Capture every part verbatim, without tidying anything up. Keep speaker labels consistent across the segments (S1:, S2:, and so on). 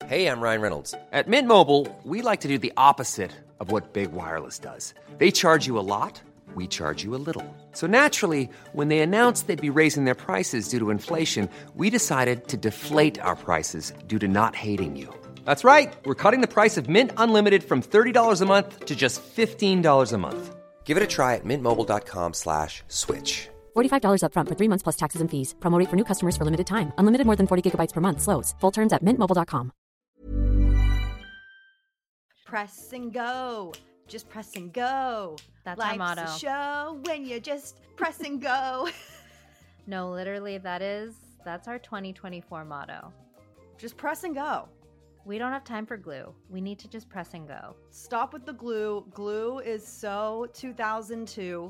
S1: Hey, I'm Ryan Reynolds. At Mint Mobile, we like to do the opposite of what Big Wireless does. They charge you a lot, we charge you a little. So naturally, when they announced they'd be raising their prices due to inflation, we decided to deflate our prices due to not hating you. That's right. We're cutting the price of Mint Unlimited from thirty dollars a month to just fifteen dollars a month. Give it a try at mintmobile.com slash switch.
S2: forty-five dollars up front for three months plus taxes and fees. Promo rate for new customers for limited time. Unlimited more than forty gigabytes per month. Slows full terms at mint mobile dot com.
S3: Press and go. Just press and go.
S4: That's
S3: Life's
S4: our motto.
S3: a show when you just press and go.
S4: No, literally, that is, that's our twenty twenty-four motto.
S3: Just press and go.
S4: We don't have time for glue. We need to just press and go.
S3: Stop with the glue. Glue is so two thousand two.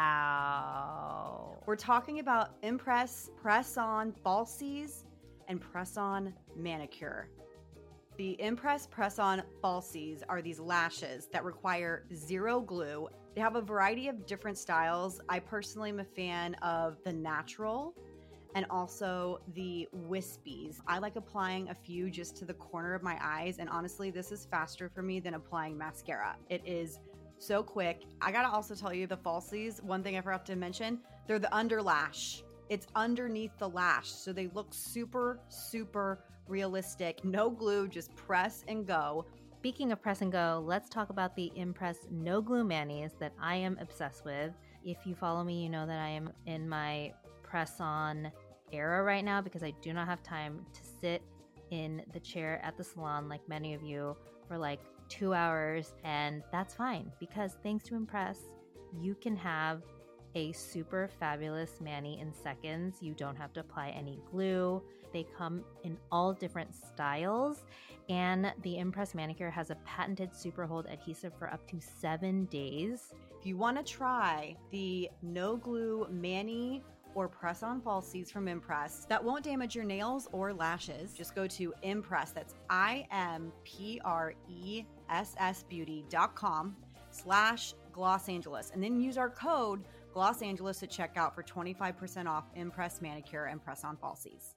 S4: Wow.
S3: We're talking about Impress Press-On Falsies and Press-On Manicure. The Impress Press-On Falsies are these lashes that require zero glue. They have a variety of different styles. I personally am a fan of the natural and also the wispies. I like applying a few just to the corner of my eyes, and honestly, this is faster for me than applying mascara. It is so quick. I gotta also tell you, the falsies, one thing I forgot to mention, they're the under lash. It's underneath the lash, so they look super, super realistic. No glue, just press and go.
S4: Speaking of press and go, let's talk about the Impress No Glue Manis that I am obsessed with. If you follow me, you know that I am in my press-on era right now because I do not have time to sit in the chair at the salon like many of you for like two hours, and that's fine because thanks to Impress, you can have a super fabulous mani in seconds. You don't have to apply any glue. They come in all different styles, and the Impress Manicure has a patented super hold adhesive for up to seven days.
S3: If you want to try the no glue mani or press-on falsies from Impress that won't damage your nails or lashes, just go to Impress. That's I M P R E S S beauty dot com slash Gloss Angeles, and then use our code Gloss Angeles at checkout for twenty-five percent off Impress Manicure and press-on falsies.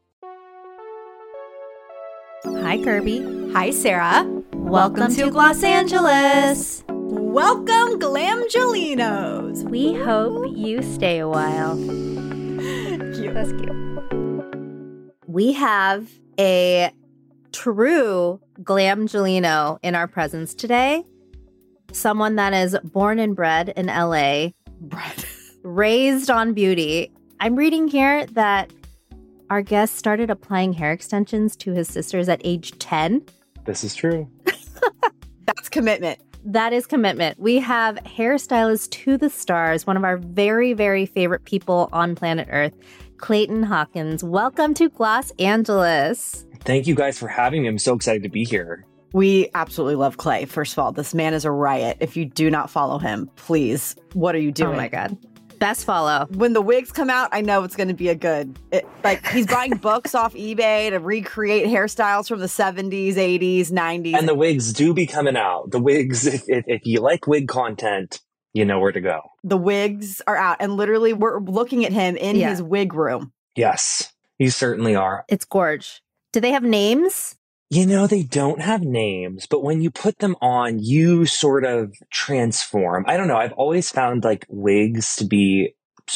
S4: Hi, Kirby.
S3: Hi, Sarah.
S4: Welcome, to Gloss Angeles.
S3: Welcome, Glamgelinos.
S4: We hope you stay a while.
S3: Cute.
S4: That's cute. We have a true Glamgelino in our presence today. Someone that is born and bred in L A,
S3: Bred.
S4: raised on beauty. I'm reading here that our guest started applying hair extensions to his sisters at age ten.
S5: This is true.
S3: That's commitment.
S4: That is commitment. We have hairstylist to the stars, one of our very, very favorite people on planet Earth, Clayton Hawkins. Welcome to Gloss Angeles.
S5: Thank you guys for having me. I'm so excited to be here.
S3: We absolutely love Clay. First of all, this man is a riot. If you do not follow him, please, what are you doing?
S4: Oh my God. Best follow.
S3: When the wigs come out, I know it's going to be a good, it, like he's buying books off eBay to recreate hairstyles from the seventies, eighties, nineties.
S5: And the wigs do be coming out. The wigs, if, if, if you like wig content, you know where to go.
S3: The wigs are out, and literally we're looking at him in
S4: Yeah.
S3: his wig room.
S5: Yes, you certainly are.
S4: It's gorge. Do they have names?
S5: You know, they don't have names, but when you put them on, you sort of transform. I don't know. I've always found like wigs to be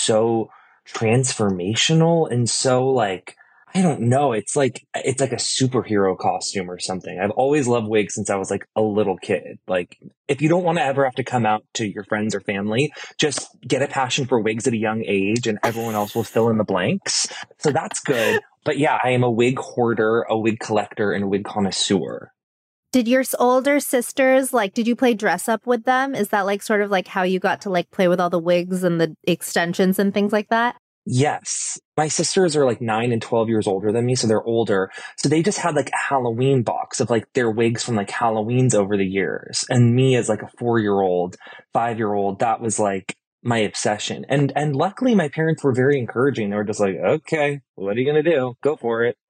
S5: so transformational and so like, I don't know. It's like, it's like a superhero costume or something. I've always loved wigs since I was like a little kid. Like, if you don't want to ever have to come out to your friends or family, just get a passion for wigs at a young age and everyone else will fill in the blanks. So that's good. But yeah, I am a wig hoarder, a wig collector, and a wig connoisseur.
S4: Did your s- older sisters, like, did you play dress up with them? Is that like sort of like how you got to like play with all the wigs and the extensions and things like that?
S5: Yes. My sisters are like nine and twelve years older than me, so they're older. So they just had like a Halloween box of like their wigs from like Halloweens over the years. And me as like a four-year-old, five-year-old, that was like my obsession. And and luckily my parents were very encouraging. They were just like, okay, what are you going to do? Go for it.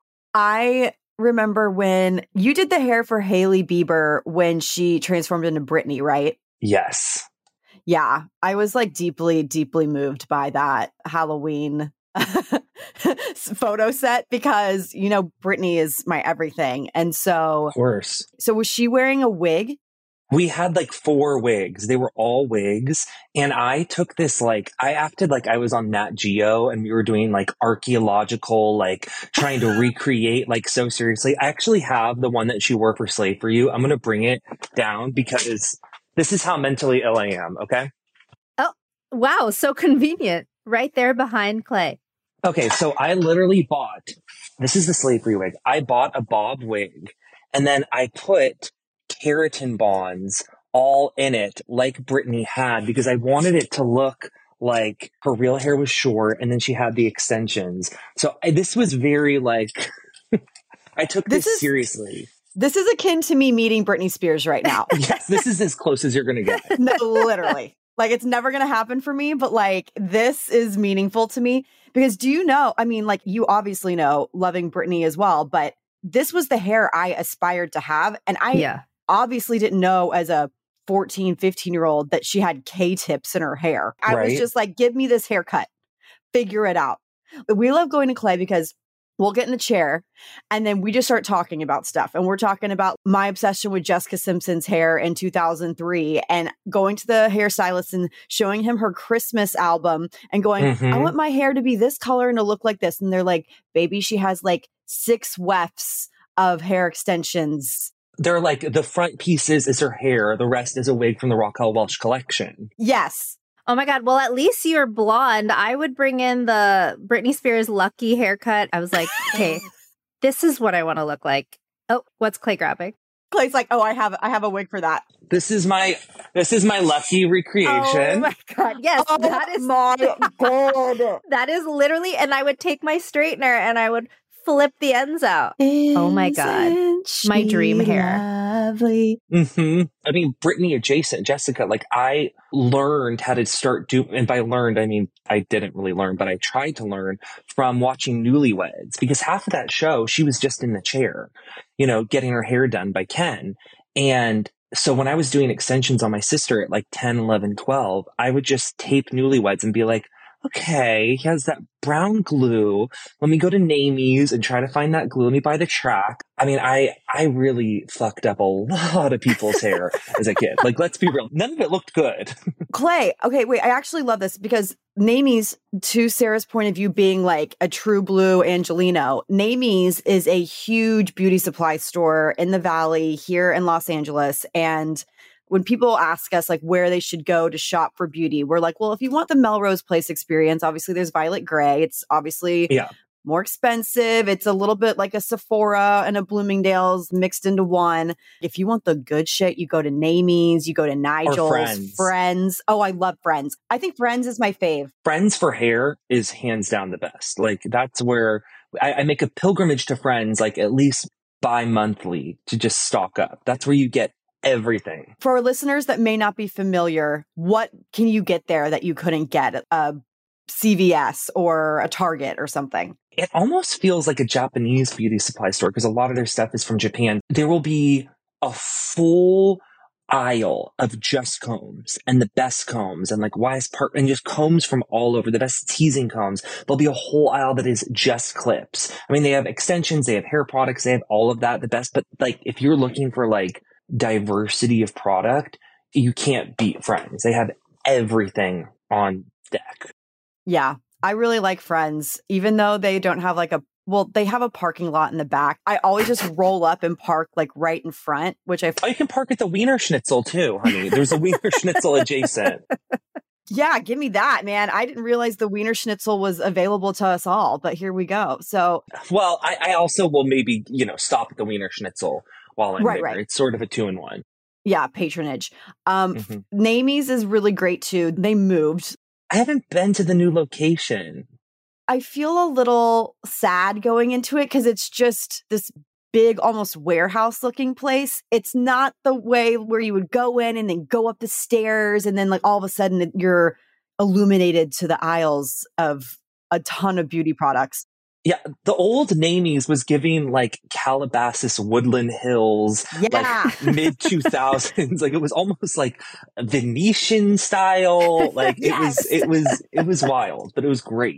S3: I remember when you did the hair for Hailey Bieber when she transformed into Britney, right?
S5: Yes.
S3: Yeah, I was like deeply, deeply moved by that Halloween photo set because, you know, Brittany is my everything. And so,
S5: Of course.
S3: so was she wearing a wig?
S5: We had like four wigs. They were all wigs. And I took this, like, I acted like I was on Nat Geo and we were doing like archaeological, like trying to recreate like so seriously. I actually have the one that she wore for Slave for You. I'm going to bring it down because this is how mentally ill I am. Okay.
S4: Oh, wow. So convenient. Right there behind Clay.
S5: Okay. So I literally bought, this is the Slave for You wig. I bought a bob wig and then I put keratin bonds all in it like Brittany had because I wanted it to look like her real hair was short and then she had the extensions. So I, this was very like, I took this, this is, seriously.
S3: This is akin to me meeting Britney Spears right now.
S5: Yes, this is as close as you're going to get.
S3: No, literally. Like it's never going to happen for me, but like this is meaningful to me because do you know, I mean, like you obviously know loving Britney as well, but this was the hair I aspired to have. And I yeah. obviously didn't know as a fourteen, fifteen year old that she had K-tips in her hair. I right. was just like, give me this haircut, figure it out. But we love going to Clay because we'll get in the chair and then we just start talking about stuff. And we're talking about my obsession with Jessica Simpson's hair in two thousand three and going to the hairstylist and showing him her Christmas album and going, mm-hmm. I want my hair to be this color and to look like this. And they're like, baby, she has like six wefts of hair extensions.
S5: They're like, the front pieces is her hair. The rest is a wig from the Raquel Welch collection.
S3: Yes.
S4: Oh my God. Well, at least you're blonde. I would bring in the Britney Spears Lucky haircut. I was like, okay, this is what I want to look like. Oh, what's Clay grabbing?
S3: Clay's like, oh, I have I have a wig for that.
S5: This is my this is my Lucky recreation.
S4: Oh my God. Yes,
S3: oh
S4: that is
S3: my God.
S4: That is literally, and I would take my straightener and I would flip the ends out.
S3: Isn't
S4: oh my God. My dream hair.
S3: Lovely.
S5: Mm-hmm. I mean, Brittany adjacent, Jessica, like I learned how to start doing, and by learned, I mean, I didn't really learn, but I tried to learn from watching Newlyweds because half of that show, she was just in the chair, you know, getting her hair done by Ken. And so when I was doing extensions on my sister at like ten, eleven, twelve, I would just tape Newlyweds and be like, okay, he has that brown glue. Let me go to Namie's and try to find that glue. Let me buy the track. I mean, I, I really fucked up a lot of people's hair as a kid. Like, let's be real. None of it looked good.
S3: Clay, okay, wait, I actually love this because Namie's, to Sarah's point of view, being like a true blue Angelino, Namie's is a huge beauty supply store in the Valley here in Los Angeles. And when people ask us like where they should go to shop for beauty, we're like, well, if you want the Melrose Place experience, obviously there's Violet Grey. It's obviously yeah. more expensive. It's a little bit like a Sephora and a Bloomingdale's mixed into one. If you want the good shit, you go to Namie's, you go to Nigel's,
S5: Friends.
S3: Friends. Oh, I love Friends. I think Friends is my fave.
S5: Friends for hair is hands down the best. Like that's where I, I make a pilgrimage to Friends, like at least bi-monthly to just stock up. That's where you get everything.
S3: For our listeners that may not be familiar, what can you get there that you couldn't get at a C V S or a Target or something?
S5: It almost feels like a Japanese beauty supply store because a lot of their stuff is from Japan. There will be a full aisle of just combs and the best combs and like Wise Park and just combs from all over, the best teasing combs. There'll be a whole aisle that is just clips. I mean, they have extensions, they have hair products, they have all of that, the best. But like, if you're looking for like diversity of product, you can't beat Friends. They have everything on deck.
S3: Yeah, I really like Friends, even though they don't have like a, well, they have a parking lot in the back. I always just roll up and park like right in front, which I...
S5: Oh, you can park at the Wiener Schnitzel too, honey. There's a Wiener Schnitzel adjacent.
S3: Yeah, give me that, man. I didn't realize the Wiener Schnitzel was available to us all, but here we go. So...
S5: Well, I, I also will maybe, you know, stop at the Wiener Schnitzel while I'm
S3: right,
S5: there.
S3: Right.
S5: It's sort of a two-in-one.
S3: Yeah, patronage. Um,
S5: mm-hmm.
S3: Namie's is really great too. They moved.
S5: I haven't been to the new location.
S3: I feel a little sad going into it because it's just this big, almost warehouse looking place. It's not the way where you would go in and then go up the stairs and then like all of a sudden you're illuminated to the aisles of a ton of beauty products.
S5: Yeah, the old Namie's was giving like Calabasas, Woodland Hills,
S3: yeah.
S5: like mid two thousands. Like it was almost like Venetian style. Like
S3: yes.
S5: it was, it was, it was wild, but it was great.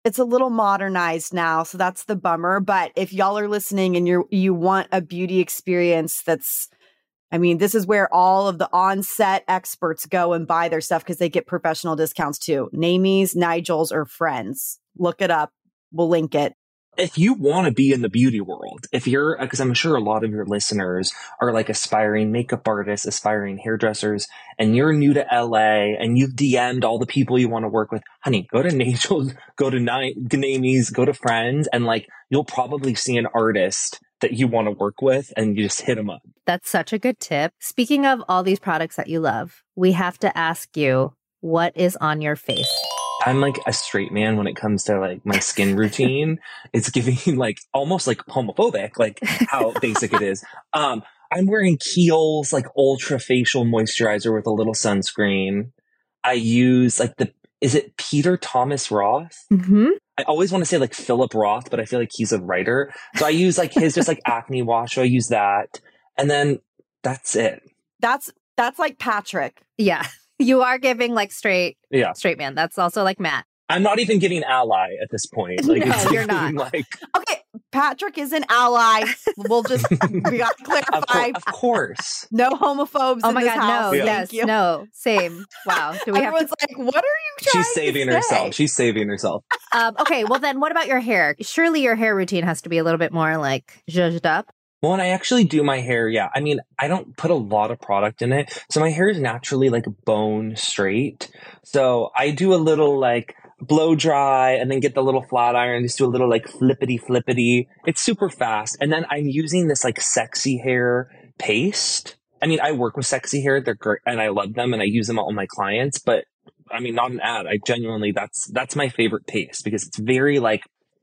S3: it's a little modernized now, so that's the bummer. But if y'all are listening and you you want a beauty experience that's, I mean, this is where all of the on-set experts go and buy their stuff because they get professional discounts too. Namies, Nigel's, or Friends. Look it up. We'll link it.
S5: If you want to be in the beauty world, if you're, because I'm sure a lot of your listeners are like aspiring makeup artists, aspiring hairdressers, and you're new to L A and you've D M'd all the people you want to work with, honey, go to Nigel's, go to Namies, go to Friends, and like, you'll probably see an artist that you want to work with and you just hit them up.
S4: That's such a good tip. Speaking of all these products that you love, we have to ask you, what is on your face?
S5: I'm like a straight man when it comes to like my skin routine. It's giving like almost like homophobic, like how basic it is. Um, I'm wearing Kiehl's like ultra facial moisturizer with a little sunscreen. I use like the, is it Peter Thomas Roth?
S4: Mm-hmm.
S5: I always want to say like Philip Roth, but I feel like he's a writer. So I use like his just like acne wash. So I use that. And then that's it.
S3: That's, that's like Patrick.
S4: Yeah. You are giving like straight,
S5: yeah.
S4: straight man. That's also like Matt.
S5: I'm not even giving ally at this point. Like,
S4: no,
S5: it's
S4: you're not.
S5: Like,
S3: okay, Patrick is an ally. We'll just, we got to clarify.
S5: Of, co- of course.
S3: No homophobes
S4: oh
S3: in
S4: my
S3: this
S4: God,
S3: house.
S4: no,
S3: Thank
S4: yes,
S3: you.
S4: no, same. Wow. Do we
S3: Everyone's
S4: have
S3: to... like, what are you trying
S5: She's saving
S3: to say?
S5: herself. She's saving herself.
S4: um, okay, well then what about your hair? Surely your hair routine has to be a little bit more like zhuzhed up.
S5: Well, when I actually do my hair, yeah. I mean, I don't put a lot of product in it. So my hair is naturally like bone straight. So I do a little like blow dry and then get the little flat iron, just do a little like flippity flippity. It's super fast. And then I'm using this like sexy hair paste. I mean, I work with sexy hair. They're great and I love them and I use them on my clients, but I mean, not an ad. I genuinely, that's, that's my favorite paste because it's very like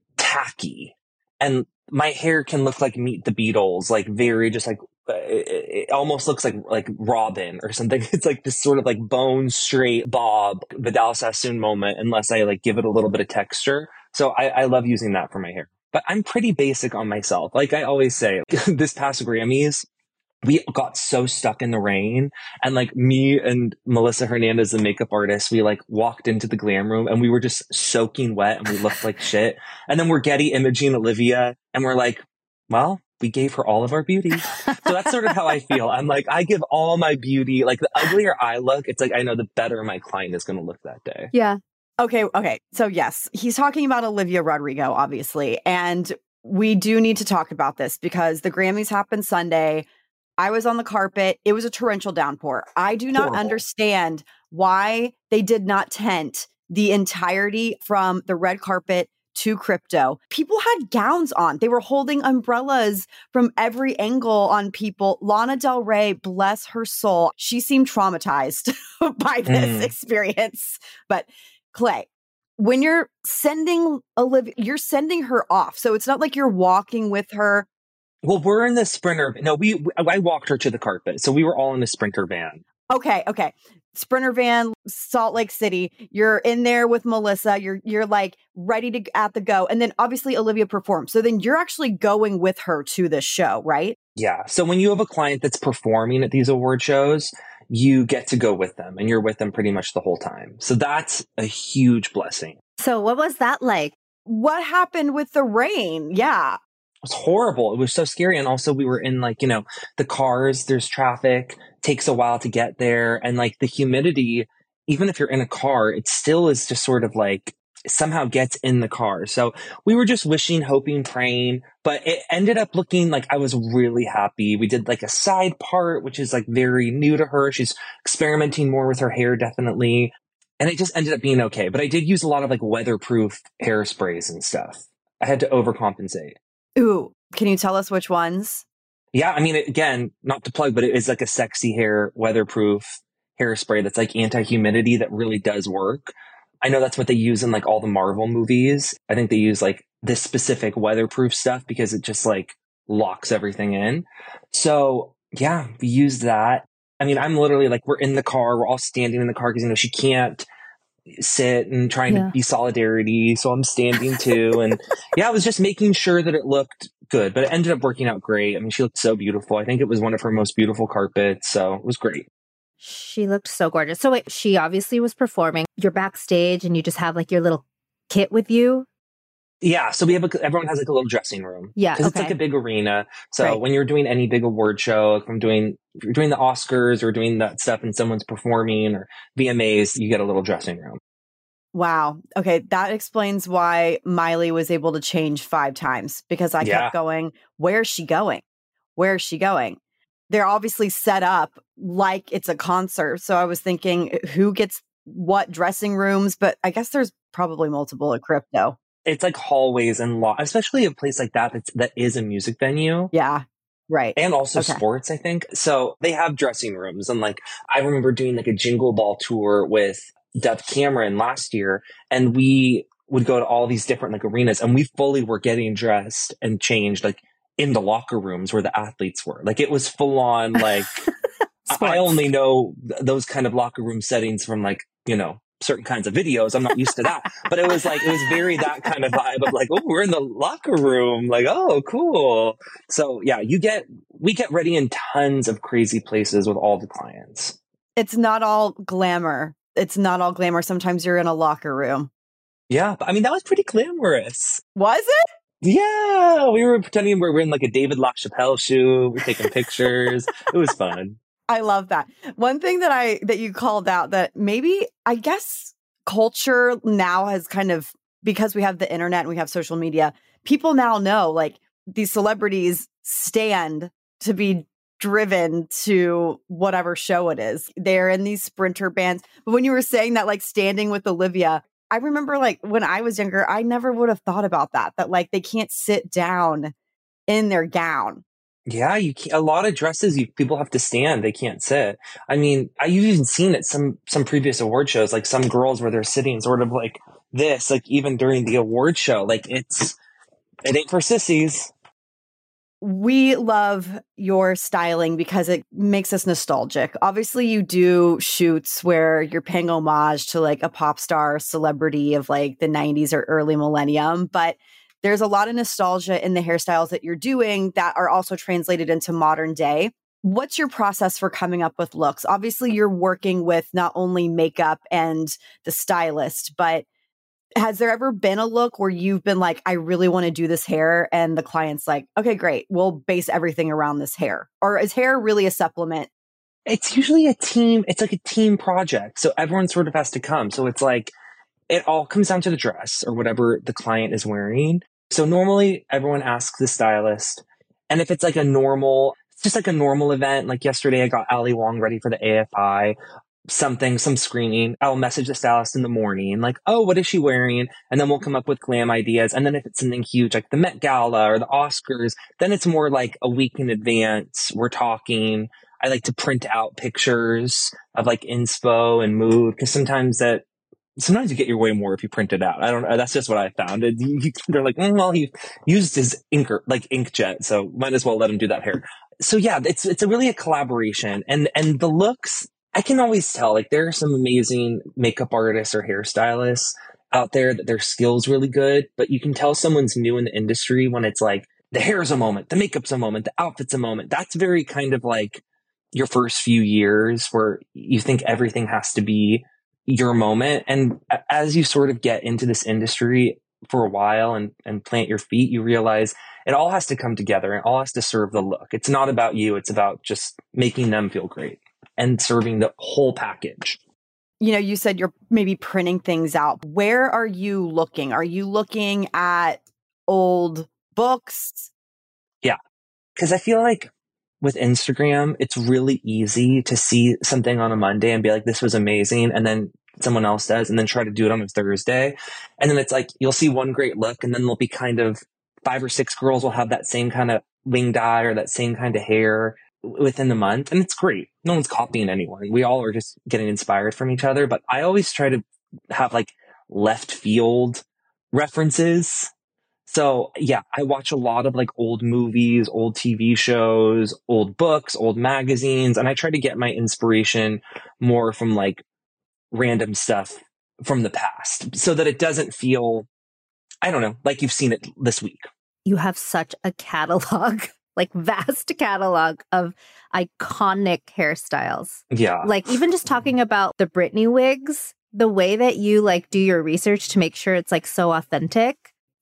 S5: tacky and my hair can look like Meet the Beatles, like very just like, it, it almost looks like, like Robin or something. It's like this sort of like bone straight bob Vidal Sassoon moment, unless I like give it a little bit of texture. So I, I love using that for my hair, but I'm pretty basic on myself. Like I always say, this past Grammys, we got so stuck in the rain and like me and Melissa Hernandez, the makeup artist, we like walked into the glam room and we were just soaking wet and we looked like shit. And then we're Getty imaging Olivia and we're like, well, we gave her all of our beauty. So that's sort of how I feel. I'm like, I give all my beauty, like the uglier I look, it's like, I know the better my client is going to look that day.
S4: Yeah.
S3: Okay. Okay. So yes, he's talking about Olivia Rodrigo, obviously. And we do need to talk about this because the Grammys happened Sunday. I was on the carpet. It was a torrential downpour. I do not
S5: Horrible.
S3: understand why they did not tent the entirety from the red carpet to crypto. People had gowns on. They were holding umbrellas from every angle on people. Lana Del Rey, bless her soul, she seemed traumatized by this
S5: Mm.
S3: experience. But Clay, when you're sending Olivia, you're sending her off. So it's not like you're walking with her.
S5: Well, we're in the Sprinter. No, we, I walked her to the carpet. So we were all in a Sprinter van.
S3: Okay. Okay. Sprinter van, Salt Lake City. You're in there with Melissa. You're, you're like ready to at the go. And then obviously Olivia performs. So then you're actually going with her to this show, right?
S5: Yeah. So when you have a client that's performing at these award shows, you get to go with them and you're with them pretty much the whole time. So that's a huge blessing.
S4: So what was that like?
S3: What happened with the rain? Yeah.
S5: It was horrible. It was so scary. And also we were in like, you know, the cars, there's traffic, takes a while to get there. And like the humidity, even if you're in a car, it still is just sort of like somehow gets in the car. So we were just wishing, hoping, praying, but it ended up looking like I was really happy. We did like a side part, which is like very new to her. She's experimenting more with her hair, definitely. And it just ended up being okay. But I did use a lot of like weatherproof hairsprays and stuff. I had to overcompensate.
S3: Ooh, can you tell us which ones?
S5: Yeah, I mean, again, not to plug, but it is like a sexy hair, weatherproof hairspray that's like anti-humidity that really does work. I know that's what they use in like all the Marvel movies. I think they use like this specific weatherproof stuff because it just like locks everything in. So yeah, we use that. I mean, I'm literally like, we're in the car, we're all standing in the car because, you know, she can't sit and trying
S4: Yeah.
S5: to be solidarity. So I'm standing too. And yeah, I was just making sure that it looked good, but it ended up working out great. I mean, she looked so beautiful. I think it was one of her most beautiful carpets. So it was great.
S4: She looked so gorgeous. So wait, she obviously was performing. You're backstage and you just have like your little kit with you.
S5: Yeah, so we have a, everyone has like a little dressing room.
S4: Yeah,
S5: because
S4: okay.
S5: it's like a big arena. So
S4: Right.
S5: when you're doing any big award show, if I'm doing if you're doing the Oscars or doing that stuff, and someone's performing or V M As, you get a little dressing room.
S3: Wow. Okay, that explains why Miley was able to change five times because I
S5: Yeah.
S3: kept going, where's she going? Where's she going? They're obviously set up like it's a concert. So I was thinking, who gets what dressing rooms? But I guess there's probably multiple at Crypto.
S5: It's like hallways and law, especially a place like that that's, that is a music venue.
S3: Yeah. Right.
S5: And also
S3: Okay.
S5: sports, I think. So they have dressing rooms. And like, I remember doing like a Jingle Ball tour with Dove Cameron last year. And we would go to all these different like arenas, and we fully were getting dressed and changed like in the locker rooms where the athletes were. Like it was full on like, I only know th- those kind of locker room settings from like, you know, certain kinds of videos. I'm not used to that, but it was like, it was very that kind of vibe of like, oh, we're in the locker room. Like, oh, cool. So yeah, you get, we get ready in tons of crazy places with all the clients.
S3: It's not all glamour. It's not all glamour. Sometimes you're in a locker room.
S5: Yeah. But I mean, that was pretty glamorous.
S3: Was it?
S5: Yeah. We were pretending we were in like a David LaChapelle shoe. We're taking pictures. It was fun.
S3: I love that. One thing that I that you called out that maybe I guess culture now has kind of, because we have the internet and we have social media, people now know like these celebrities stand to be driven to whatever show it is. They're in these sprinter bands. But when you were saying that, like standing with Olivia, I remember like when I was younger, I never would have thought about that, that like they can't sit down in their gown.
S5: Yeah, you can't, a lot of dresses, you, people have to stand. They can't sit. I mean, I, you've even seen it some some previous award shows, like some girls where they're sitting sort of like this, like even during the award show. Like it's it ain't for sissies.
S3: We love your styling because it makes us nostalgic. Obviously, you do shoots where you're paying homage to like a pop star celebrity of like the nineties or early millennium, but there's a lot of nostalgia in the hairstyles that you're doing that are also translated into modern day. What's your process for coming up with looks? Obviously, you're working with not only makeup and the stylist, but has there ever been a look where you've been like, I really want to do this hair, and the client's like, okay, great, we'll base everything around this hair? Or is hair really a supplement?
S5: It's usually a team. It's like a team project. So everyone sort of has to come. So it's like, it all comes down to the dress or whatever the client is wearing. So normally everyone asks the stylist. And if it's like a normal, it's just like a normal event. Like yesterday, I got Ali Wong ready for the A F I, something, some screening. I'll message the stylist in the morning, like, oh, what is she wearing? And then we'll come up with glam ideas. And then if it's something huge, like the Met Gala or the Oscars, then it's more like a week in advance. We're talking. I like to print out pictures of like inspo and mood, because sometimes that, sometimes you get your way more if you print it out. I don't know. That's just what I found. It, you, they're like, mm, well, he used his inker, like inkjet, so might as well let him do that hair. So yeah, it's it's a really a collaboration, and and the looks, I can always tell. Like there are some amazing makeup artists or hairstylists out there that their skills really good, but you can tell someone's new in the industry when it's like the hair's a moment, the makeup's a moment, the outfit's a moment. That's very kind of like your first few years where you think everything has to be your moment. And as you sort of get into this industry for a while and, and plant your feet, you realize it all has to come together and it all has to serve the look. It's not about you. It's about just making them feel great and serving the whole package.
S3: You know, you said you're maybe printing things out. Where are you looking? Are you looking at old books?
S5: Yeah. Cause I feel like with Instagram, it's really easy to see something on a Monday and be like, this was amazing. And then someone else does, and then try to do it on a Thursday. And then it's like, you'll see one great look, and then there'll be kind of five or six girls will have that same kind of wing dye or that same kind of hair within the month. And it's great. No one's copying anyone. We all are just getting inspired from each other. But I always try to have like left field references. So yeah, I watch a lot of like old movies, old T V shows, old books, old magazines, and I try to get my inspiration more from like random stuff from the past so that it doesn't feel, I don't know, like you've seen it this week.
S4: You have such a catalog, like vast catalog of iconic hairstyles.
S5: Yeah.
S4: Like even just talking about the Britney wigs, the way that you like do your research to make sure it's like so authentic.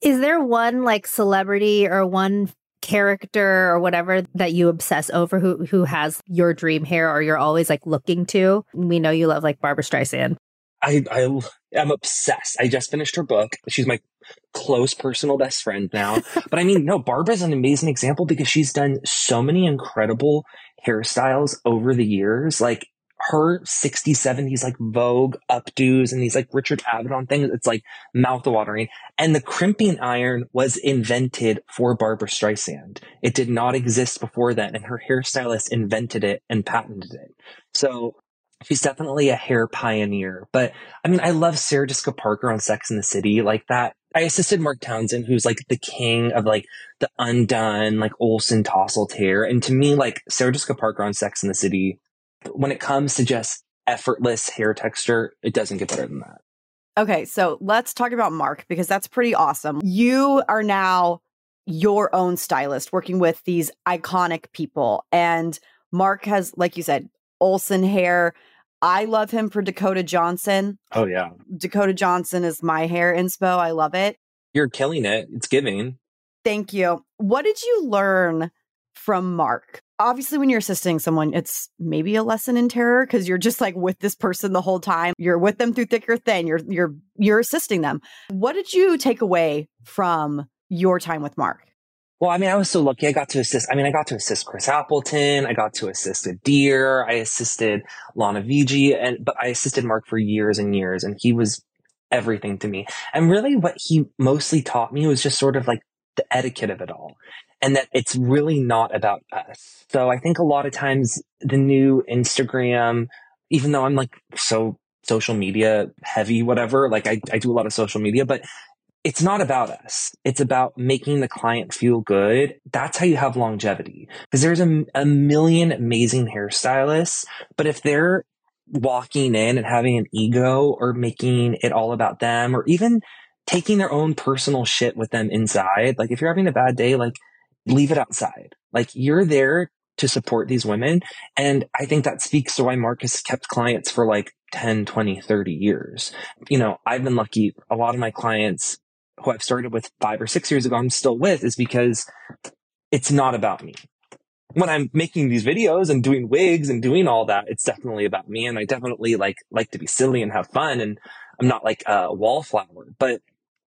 S4: Is there one like celebrity or one character or whatever that you obsess over who who has your dream hair or you're always like looking to? We know you love like Barbra Streisand.
S5: I, I am obsessed. I just finished her book. She's my close personal best friend now. But I mean, no, Barbara's an amazing example because she's done so many incredible hairstyles over the years. Like her sixties, seventies, like Vogue updos and these like Richard Avedon things. It's like mouth-watering. And the crimping iron was invented for Barbra Streisand. It did not exist before then. And her hairstylist invented it and patented it. So she's definitely a hair pioneer. But I mean, I love Sarah Jessica Parker on Sex and the City. Like that. I assisted Mark Townsend, who's like the king of like the undone, like Olsen tousled hair. And to me, like Sarah Jessica Parker on Sex and the City, when it comes to just effortless hair texture, it doesn't get better than that.
S3: Okay, so let's talk about Mark because that's pretty awesome. You are now your own stylist working with these iconic people. And Mark has, like you said, Olsen hair. I love him for Dakota Johnson.
S5: Oh, yeah.
S3: Dakota Johnson is my hair inspo. I love it.
S5: You're killing it. It's giving.
S3: Thank you. What did you learn from Mark? Obviously, when you're assisting someone, it's maybe a lesson in terror because you're just like with this person the whole time. You're with them through thick or thin. You're you're you're assisting them. What did you take away from your time with Mark?
S5: Well, I mean, I was so lucky. I got to assist. I mean, I got to assist Chris Appleton. I got to assist Adir. I assisted Lana Vigi, and but I assisted Mark for years and years, and he was everything to me. And really, what he mostly taught me was just sort of like the etiquette of it all, and that it's really not about us. So I think a lot of times the new Instagram, even though I'm like so social media heavy, whatever, like I, I do a lot of social media, but it's not about us. It's about making the client feel good. That's how you have longevity. Because there's a, a million amazing hairstylists, but if they're walking in and having an ego or making it all about them, or even taking their own personal shit with them inside, like if you're having a bad day, like leave it outside. Like you're there to support these women. And I think that speaks to why Mark has kept clients for like ten, twenty, thirty years. You know, I've been lucky. A lot of my clients who I've started with five or six years ago, I'm still with, is because it's not about me. When I'm making these videos and doing wigs and doing all that, it's definitely about me. And I definitely like, like to be silly and have fun. And I'm not like a wallflower, but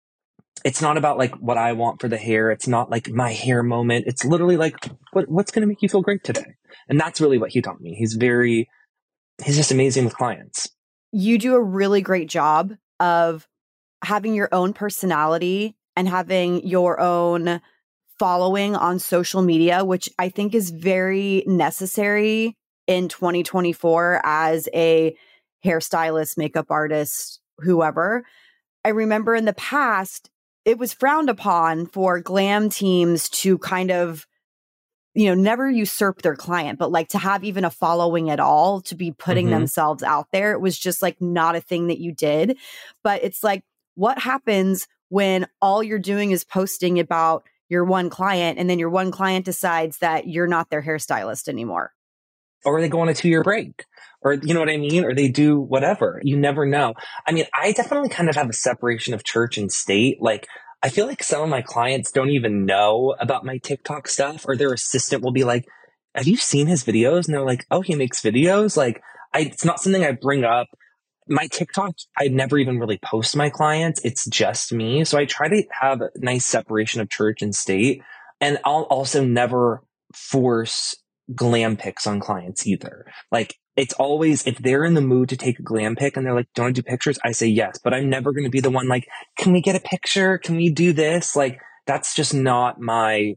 S5: it's not about like what I want for the hair. It's not like my hair moment. It's literally like, what, what's going to make you feel great today? And that's really what he taught me. He's very, he's just amazing with clients.
S3: You do a really great job of having your own personality and having your own following on social media, which I think is very necessary in twenty twenty-four as a hairstylist, makeup artist, whoever. I remember in the past, it was frowned upon for glam teams to kind of, you know, never usurp their client, but like to have even a following at all, to be putting mm-hmm. themselves out there. It was just like not a thing that you did. But it's like, what happens when all you're doing is posting about your one client and then your one client decides that you're not their hairstylist anymore?
S5: Or they go on a two-year break, or you know what I mean? Or they do whatever. You never know. I mean, I definitely kind of have a separation of church and state. Like, I feel like some of my clients don't even know about my TikTok stuff, or their assistant will be like, have you seen his videos? And they're like, oh, he makes videos. Like, I, it's not something I bring up. My TikTok, I never even really post my clients. It's just me. So I try to have a nice separation of church and state. And I'll also never force glam pics on clients either. Like, it's always, if they're in the mood to take a glam pic and they're like, do you want to do pictures? I say yes, but I'm never going to be the one like, can we get a picture? Can we do this? Like, that's just not my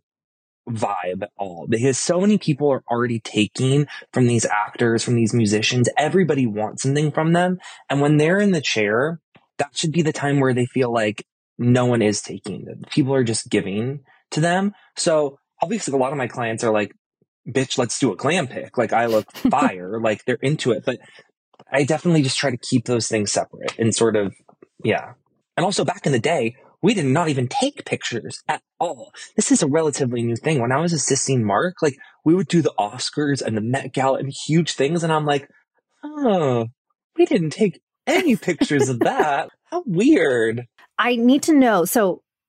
S5: vibe at all, because so many people are already taking from these actors, from these musicians. Everybody wants something from them. And when they're in the chair, that should be the time where they feel like no one is taking them. People are just giving to them. So obviously a lot of my clients are like, bitch, let's do a glam pic. Like, I look fire. Like, they're into it. But I definitely just try to keep those things separate and sort of, yeah. And also back in the day, we did not even take pictures at all. This is a relatively new thing. When I was assisting Mark, like, we would do the Oscars and the Met Gala and huge things. And I'm like, oh, we didn't take any pictures of that. How weird.
S4: I need to know. So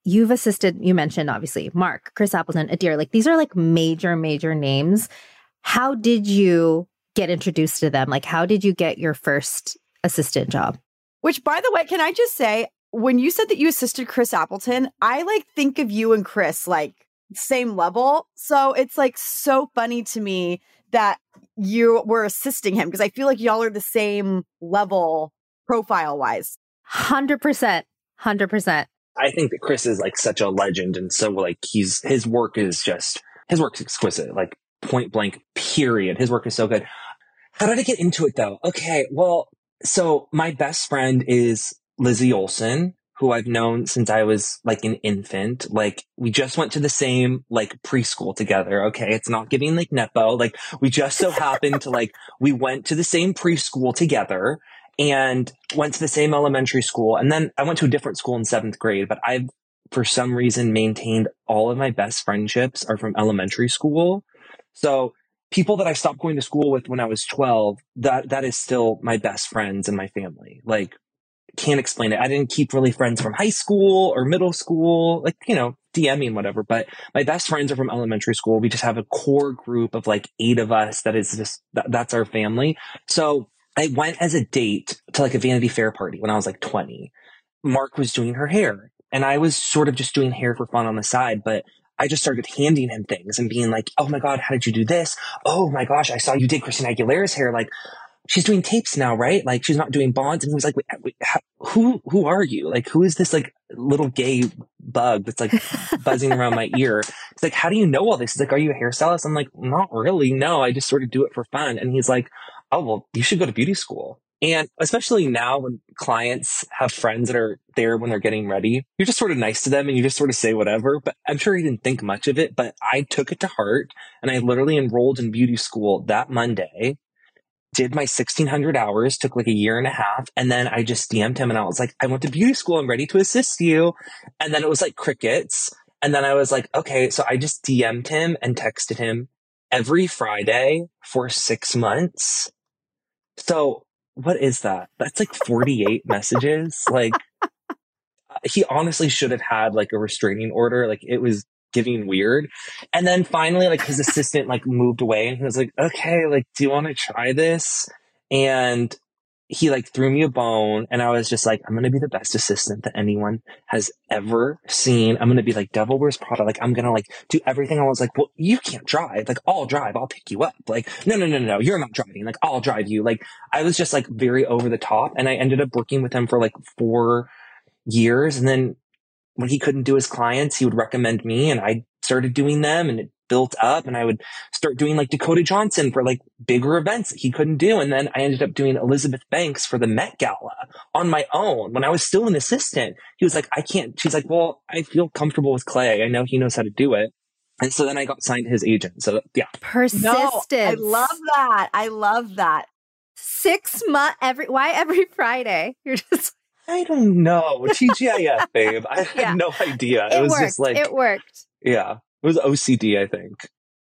S4: you've assisted, you mentioned obviously Mark, Chris Appleton, Adair, like these are like major, major names. How did you get introduced to them? Like, how did you get your first assistant job?
S3: Which, by the way, can I just say, when you said that you assisted Chris Appleton, I like think of you and Chris like same level. So it's like so funny to me that you were assisting him because I feel like y'all are the same level profile wise.
S4: one hundred percent. one hundred percent.
S5: I think that Chris is like such a legend. And so like he's, his work is just, his work's exquisite, like point blank, period. His work is so good. How did I get into it though? Okay. Well, so my best friend is Lizzie Olson, who I've known since I was like an infant. Like we just went to the same like preschool together. Okay. It's not getting like Nepo. Like we just so happened to like, we went to the same preschool together and went to the same elementary school. And then I went to a different school in seventh grade, but I've for some reason maintained all of my best friendships are from elementary school. So people that I stopped going to school with when I was twelve, that, that is still my best friends and my family. Like, can't explain it. I didn't keep really friends from high school or middle school, like, you know, DMing, whatever. But my best friends are from elementary school. We just have a core group of like eight of us that is just, that, that's our family. So I went as a date to like a Vanity Fair party when I was like twenty. Mark was doing her hair and I was sort of just doing hair for fun on the side, but I just started handing him things and being like, oh my God, how did you do this? Oh my gosh, I saw you did Christina Aguilera's hair. Like, she's doing tapes now, right? Like she's not doing bonds. And he was like, wait, wait, how, who, who are you? Like, who is this like little gay bug that's like buzzing around my ear? It's like, how do you know all this? He's like, are you a hairstylist? I'm like, not really. No, I just sort of do it for fun. And he's like, oh, well, you should go to beauty school. And especially now when clients have friends that are there when they're getting ready, you're just sort of nice to them and you just sort of say whatever. But I'm sure he didn't think much of it, but I took it to heart and I literally enrolled in beauty school that Monday. Did my sixteen hundred hours, took like a year and a half. And then I just D M'd him and I was like, I went to beauty school. I'm ready to assist you. And then it was like crickets. And then I was like, okay. So I just D M'd him and texted him every Friday for six months. So what is that? That's like forty-eight messages. Like he honestly should have had like a restraining order. Like it was getting weird. And then finally, like his assistant like moved away and he was like, okay, like, do you want to try this? And he like threw me a bone and I was just like, I'm going to be the best assistant that anyone has ever seen. I'm going to be like Devil Wears Prada. Like, I'm going to like do everything. I was like, well, you can't drive. Like, I'll drive. I'll pick you up. Like, no, no, no, no, no. You're not driving. Like, I'll drive you. Like, I was just like very over the top. And I ended up working with him for like four years. And then when he couldn't do his clients, he would recommend me and I started doing them and it built up and I would start doing like Dakota Johnson for like bigger events that he couldn't do. And then I ended up doing Elizabeth Banks for the Met Gala on my own when I was still an assistant. He was like, I can't. She's like, well, I feel comfortable with Clay. I know he knows how to do it. And so then I got signed to his agent. So yeah.
S4: Persistence.
S3: No, I love that. I love that.
S4: Six months every, why every Friday? You're just
S5: I don't know. T G I F, babe. I had
S4: Yeah.
S5: no idea. It,
S4: it
S5: was
S4: worked.
S5: just like,
S4: It worked.
S5: yeah, it was O C D, I think.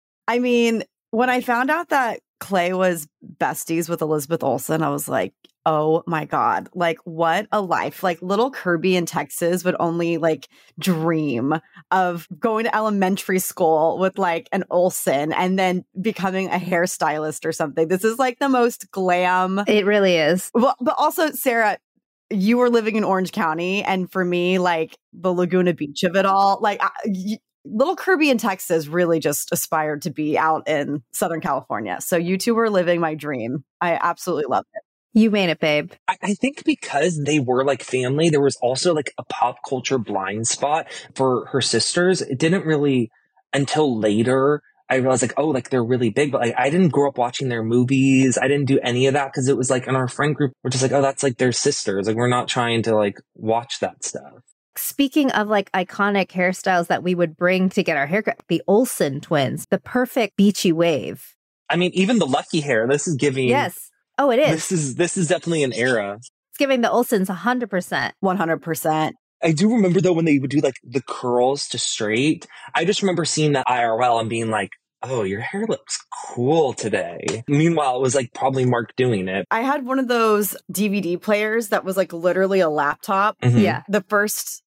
S3: I mean, when I found out that Clay was besties with Elizabeth Olsen, I was like, oh my God, like what a life. Like little Kirby in Texas would only like dream of going to elementary school with like an Olsen and then becoming a hairstylist or something. This is like the most glam.
S4: It really is.
S3: Well, but also, Sarah, you were living in Orange County. And for me, like the Laguna Beach of it all, like I, y- little Kirby in Texas really just aspired to be out in Southern California. So you two were living my dream. I absolutely loved it.
S4: You made it, babe.
S5: I, I think because they were like family, there was also like a pop culture blind spot for her sisters. It didn't really until later I realized like, oh, like they're really big, but like I didn't grow up watching their movies. I didn't do any of that because it was like in our friend group, we're just like, oh, that's like their sisters. Like we're not trying to like watch that stuff.
S4: Speaking of like iconic hairstyles that we would bring to get our haircut, the Olsen twins, the perfect beachy wave.
S5: I mean, even the lucky hair, this is giving.
S4: Yes. Oh, it is.
S5: This is, this is definitely an era.
S4: It's giving the Olsens one hundred percent.
S3: one hundred percent.
S5: I do remember though when they would do like the curls to straight. I just remember seeing that I R L and being like, oh, your hair looks cool today. Meanwhile, it was like probably Mark doing it.
S3: I had one of those D V D players that was like literally a laptop.
S5: Mhm.
S4: Yeah.
S3: The first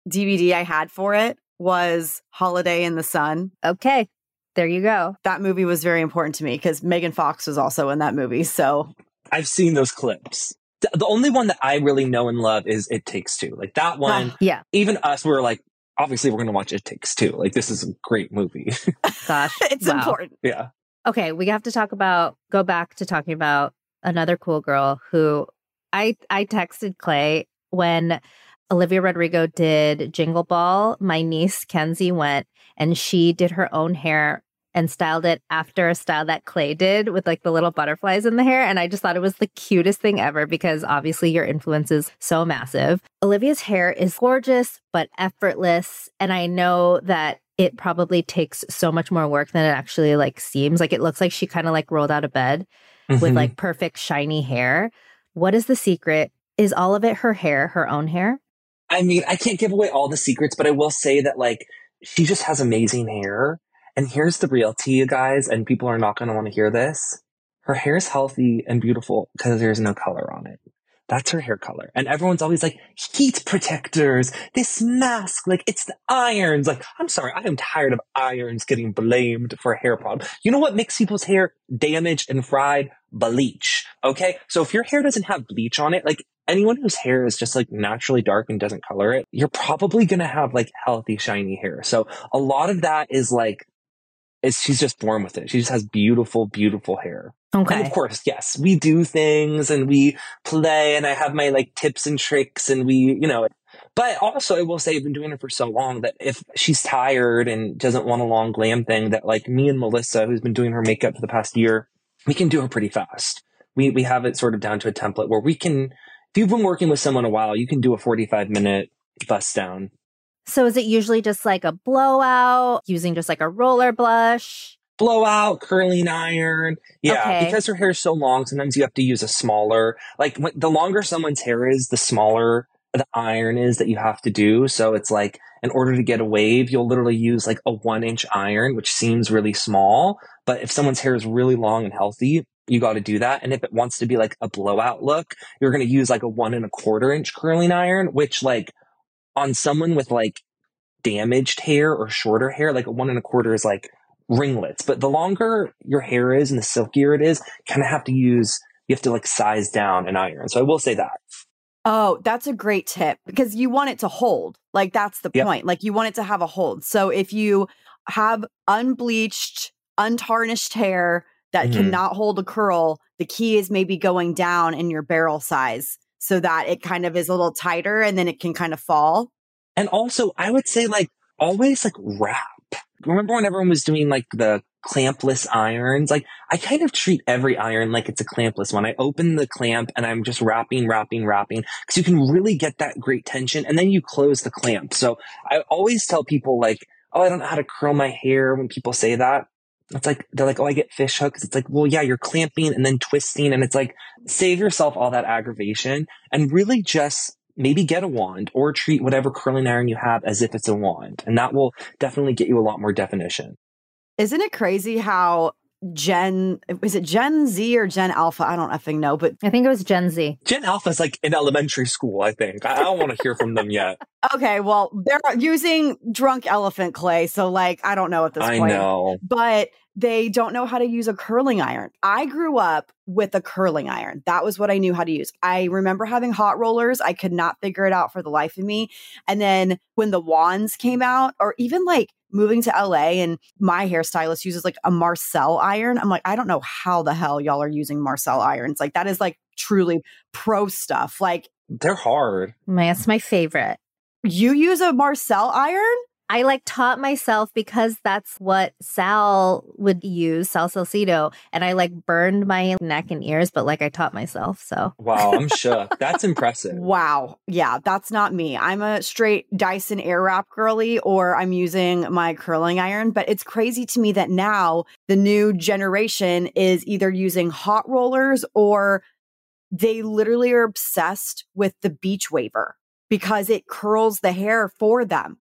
S3: D V D I had for it was Holiday in the Sun.
S4: Okay, there you go.
S3: That movie was very important to me because Megan Fox was also in that movie. So
S5: I've seen those clips. The, the only one that I really know and love is It Takes Two. Like that one,
S4: Yeah.
S5: even us, we were like, obviously we're going to watch It Takes Two. Like this is a great movie.
S4: Gosh.
S3: it's
S4: wow.
S3: important.
S5: Yeah.
S4: Okay, we have to talk about, go back to talking about another cool girl who I I texted Clay when Olivia Rodrigo did Jingle Ball. My niece Kenzie went and she did her own hair and styled it after a style that Clay did with like the little butterflies in the hair. And I just thought it was the cutest thing ever because obviously your influence is so massive. Olivia's hair is gorgeous, but effortless. And I know that it probably takes so much more work than it actually like seems. Like it looks like she kind of like rolled out of bed
S5: Mm-hmm.
S4: with like perfect shiny hair. What is the secret? Is all of it her hair, her own hair?
S5: I mean, I can't give away all the secrets, but I will say that like she just has amazing hair. And here's the real tea, you guys, and people are not going to want to hear this. Her hair is healthy and beautiful because there's no color on it. That's her hair color. And everyone's always like, heat protectors, this mask, like it's the irons. Like, I'm sorry, I am tired of irons getting blamed for a hair problem. You know what makes people's hair damaged and fried? Bleach. Okay? So if your hair doesn't have bleach on it, like anyone whose hair is just like naturally dark and doesn't color it, you're probably going to have like healthy, shiny hair. So a lot of that is like, is she's just born with it. She just has beautiful, beautiful hair.
S4: Okay.
S5: And of course, yes, we do things and we play and I have my like tips and tricks and we, you know, but also I will say I've been doing it for so long that if she's tired and doesn't want a long glam thing, that like me and Melissa, who's been doing her makeup for the past year, we can do her pretty fast. We, we have it sort of down to a template where we can, if you've been working with someone a while, you can do a forty-five minute bust down.
S4: So is it usually just like a blowout, using just like a roller blush?
S5: Blowout, curling iron. Yeah,
S4: Okay.
S5: because her hair is so long, sometimes you have to use a smaller, like when, the longer someone's hair is, the smaller the iron is that you have to do. So it's like, in order to get a wave, you'll literally use like a one inch iron, which seems really small. But if someone's hair is really long and healthy, you got to do that. And if it wants to be like a blowout look, you're going to use like a one and a quarter inch curling iron, which like on someone with like damaged hair or shorter hair, like a one and a quarter is like ringlets. But the longer your hair is and the silkier it is, kind of have to use, you have to like size down an iron. So I will say that.
S3: Oh, that's a great tip because you want it to hold. Like that's the
S5: Yep.
S3: point. Like you want it to have a hold. So if you have unbleached, untarnished hair that
S5: Mhm.
S3: cannot hold a curl, the key is maybe going down in your barrel size so that it kind of is a little tighter and then it can kind of fall.
S5: And also, I would say like always like wrap. Remember when everyone was doing like the clampless irons? Like I kind of treat every iron like it's a clampless one. I open the clamp and I'm just wrapping, wrapping, wrapping because you can really get that great tension and then you close the clamp. So I always tell people like, oh, I don't know how to curl my hair when people say that. It's like, they're like, oh, I get fish hooks. It's like, well, yeah, you're clamping and then twisting. And it's like, save yourself all that aggravation and really just maybe get a wand or treat whatever curling iron you have as if it's a wand. And that will definitely get you a lot more definition.
S3: Isn't it crazy how Gen, is it Gen Z or Gen Alpha? I don't effing know, but
S4: I think it was Gen Z.
S5: Gen Alpha is like in elementary school, I think. I don't want to hear from them yet.
S3: okay, well, they're using drunk elephant clay. So like, I don't know at this
S5: I
S3: point.
S5: know.
S3: But they don't know how to use a curling iron. I grew up with a curling iron. That was what I knew how to use. I remember having hot rollers. I could not figure it out for the life of me. And then when the wands came out, or even like moving to L A and my hairstylist uses like a Marcel iron, I'm like, I don't know how the hell y'all are using Marcel irons. Like that is like truly pro stuff. Like
S5: They're hard.
S4: My, that's my favorite.
S3: you use a Marcel iron?
S4: I like taught myself because that's what Sal would use, Sal Salcido. And I like burned my neck and ears, but like I taught myself. So
S5: Wow, I'm shook. That's impressive.
S3: Wow. Yeah, that's not me. I'm a straight Dyson Airwrap girly, or I'm using my curling iron. But it's crazy to me that now the new generation is either using hot rollers or they literally are obsessed with the beach waver because it curls the hair for them.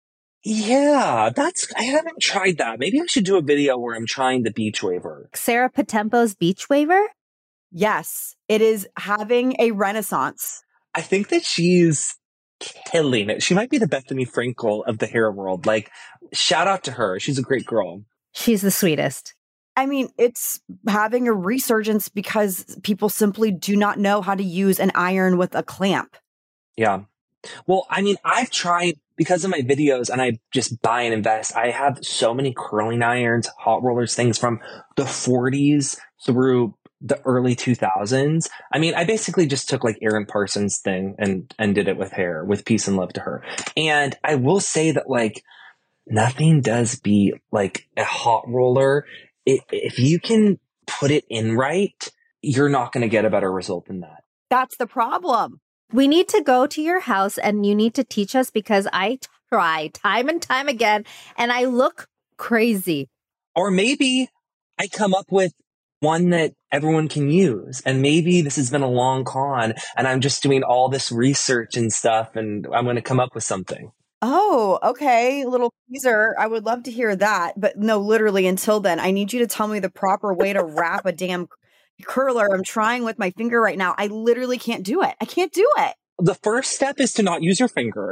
S5: Yeah, that's, I haven't tried that. Maybe I should do a video where I'm trying the beach waver.
S4: Sarah Patempo's beach waver?
S3: Yes, it is having a renaissance.
S5: I think that she's killing it. She might be the Bethany Frankel of the hair world. Like, shout out to her. She's a great girl.
S4: She's the sweetest.
S3: I mean, it's having a resurgence because people simply do not know how to use an iron with a clamp.
S5: Yeah. Well, I mean, I've tried because of my videos and I just buy and invest. I have so many curling irons, hot rollers, things from the forties through the early two thousands. I mean, I basically just took like Erin Parsons' thing and, and did it with hair, with peace and love to her. And I will say that like nothing does beat like a hot roller. It, if you can put it in right, you're not going to get a better result than that.
S3: That's the problem.
S4: We need to go to your house and you need to teach us because I try time and time again and I look crazy.
S5: Or maybe I come up with one that everyone can use. And maybe this has been a long con and I'm just doing all this research and stuff and I'm going to come up with something.
S3: Oh, okay. Little teaser. I would love to hear that. But no, literally until then, I need you to tell me the proper way to wrap a damn curler. I'm trying with my finger right now. I literally can't do it. I can't do it.
S5: The first step is to not use your finger.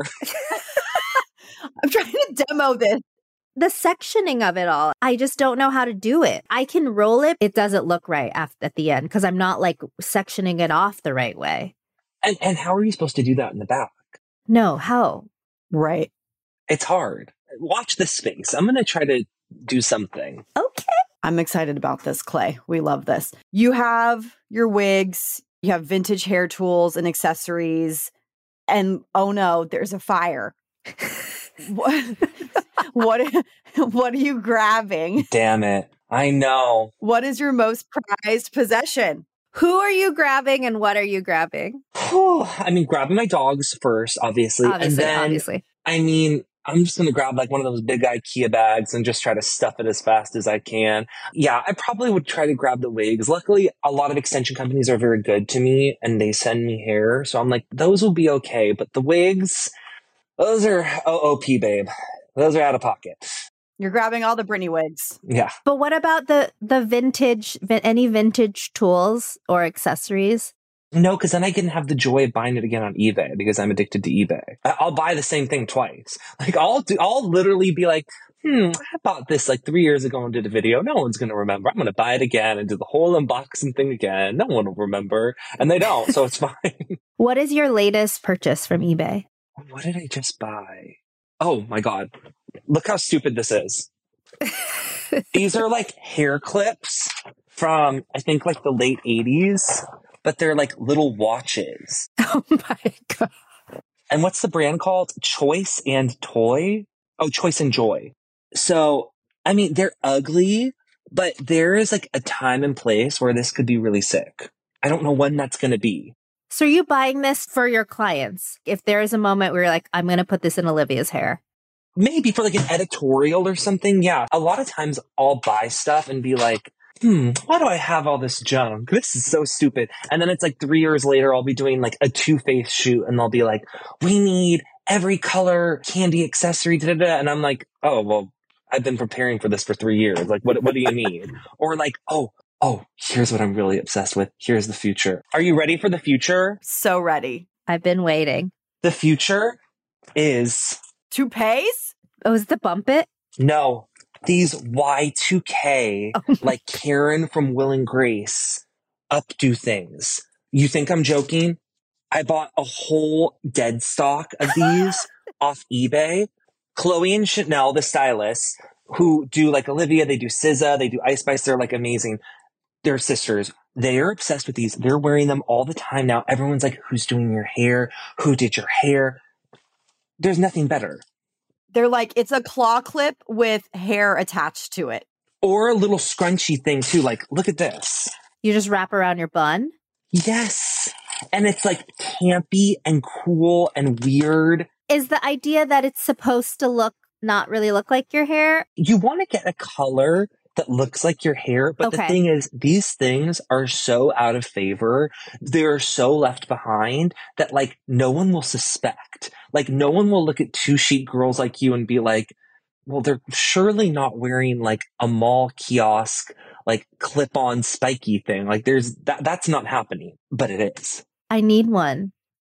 S3: I'm trying to demo this.
S4: The sectioning of it all, I just don't know how to do it. I can roll it. It doesn't look right after, at the end because I'm not like sectioning it off the right way.
S5: And and how are you supposed to do that in the back?
S4: No, how?
S3: Right.
S5: It's hard. Watch this space. I'm going to try to do something.
S4: Okay.
S3: I'm excited about this, Clay. We love this. You have your wigs, you have vintage hair tools and accessories, and oh no, there's a fire. what, what, what are you grabbing?
S5: Damn it. I know.
S3: What is your most prized possession?
S4: Who are you grabbing and what are you grabbing?
S5: I mean, grabbing my dogs first, obviously.
S4: Obviously,
S5: and then,
S4: obviously.
S5: I mean, I'm just going to grab like one of those big IKEA bags and just try to stuff it as fast as I can. Yeah, I probably would try to grab the wigs. Luckily, a lot of extension companies are very good to me and they send me hair. So I'm like, those will be okay. But the wigs, those are O O P, babe. Those are out of pocket.
S3: You're grabbing all the Britney wigs.
S5: Yeah.
S4: But what about the the vintage, any vintage tools or accessories?
S5: No, because then I can have the joy of buying it again on eBay because I'm addicted to eBay. I'll buy the same thing twice. Like I'll do, I'll literally be like, hmm, I bought this like three years ago and did a video. No one's going to remember. I'm going to buy it again and do the whole unboxing thing again. No one will remember. And they don't, so it's fine.
S4: What is your latest purchase from eBay?
S5: What did I just buy? Oh my God. Look how stupid this is. These are like hair clips from, I think, like the late eighties, but they're like little watches.
S4: Oh my God.
S5: And what's the brand called? Choice and Toy? Oh, Choice and Joy. So, I mean, they're ugly, but there is like a time and place where this could be really sick. I don't know when that's going to be.
S4: So are you buying this for your clients? If there is a moment where you're like, I'm going to put this in Olivia's hair.
S5: Maybe for like an editorial or something. Yeah. A lot of times I'll buy stuff and be like, hmm, why do I have all this junk? This is so stupid. And then it's like three years later, I'll be doing like a Too Faced shoot and they'll be like, we need every color candy accessory. Da, da, da. And I'm like, oh, well, I've been preparing for this for three years. Like, what, what do you need? Or like, oh, oh, here's what I'm really obsessed with. Here's the future. Are you ready for the future?
S3: So ready.
S4: I've been waiting.
S5: The future is...
S3: Toupees?
S4: Oh, is the bump it?
S5: No. These Y two K,
S4: Oh
S5: like Karen from Will and Grace, updo things. You think I'm joking? I bought a whole dead stock of these off eBay. Chloe and Chanel, the stylists, who do like Olivia, they do S Z A, they do Ice Spice, they're like amazing. They're sisters. They are obsessed with these. They're wearing them all the time now. Everyone's like, who's doing your hair? Who did your hair? There's nothing better.
S3: They're like, it's a claw clip with hair attached to it.
S5: Or a little scrunchy thing too. Like, look at this.
S4: You just wrap around your bun?
S5: Yes. And it's like campy and cool and weird.
S4: Is the idea that it's supposed to look, not really look like your hair?
S5: You want to get a color that looks like your hair. But
S4: Okay.
S5: the thing is, these things are so out of favor. They're so left behind that like no one will suspect. Like no one will look at two chic girls like you and be like, well, they're surely not wearing like a mall kiosk, like clip-on spiky thing. Like there's that, that's not happening, but it is.
S4: I need one.
S3: Ooh,